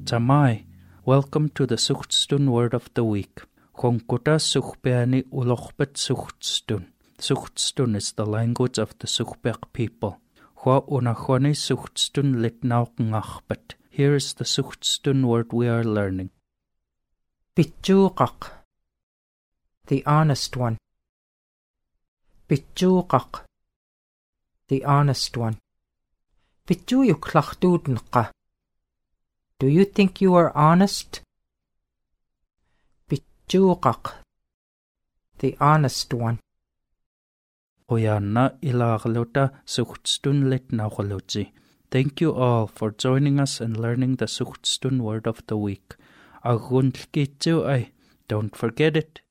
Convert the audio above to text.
Tamai, welcome to the Suchtstund Word of the Week. Chonkuta Suchbeani Ulochbet Suchtstund. Suchtstund is the language of the Suchbek people. Hwa unachoni Suchtstund litnauk ngachbet. Here is the Suchtstund word we are learning. Pitjukak, the honest one. Pitjukak, the honest one. Pitjuyuklachdudnka. Do you think you are honest? Pitjukak, the honest one. Oyanna ilagluta Suchtstund litnaugaluji. Thank you all for joining us and learning the Suchtstund word of the week. Don't forget it.